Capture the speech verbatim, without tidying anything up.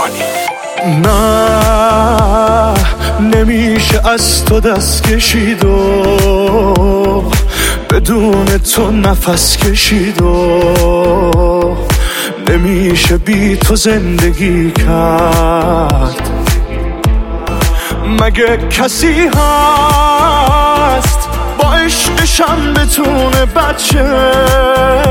نه نمیشه از تو دست کشید و بدون تو نفس کشید و نمیشه بی تو زندگی کرد. مگه کسی هست با عشقشم بتونه بچه